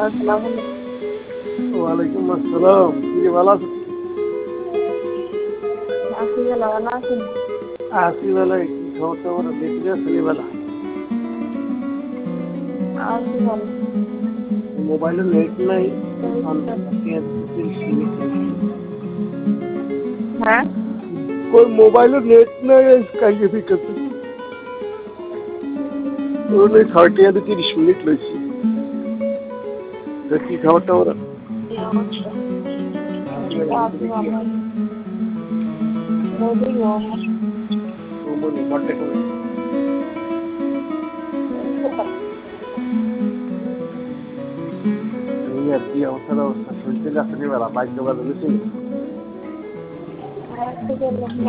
আসসালামু আলাইকুম। ওয়ালাইকুম আসসালাম। কি রে ভালো আছো? আছি ভালো, ভালো আছেন? আছি বেলা কি খবর টবর দেখলে আসলি বেলা আছি ভালো। মোবাইলে নেট নাই। এই তো। 30 মিনিট হয়েছে। হ্যাঁ? ওই মোবাইলে নেট নাই কাইয়ে ফিকাতে ওই 30 মিনিট লইছি। কি খবর টবর? এই অবস্থা। এই তো আছি ভালো। বৌদি গো। বলি বটে করে এই আর কি অবস্থা শুনতে আসলি বেলা বাইক যোগাযোগ ছিল। আর থেকে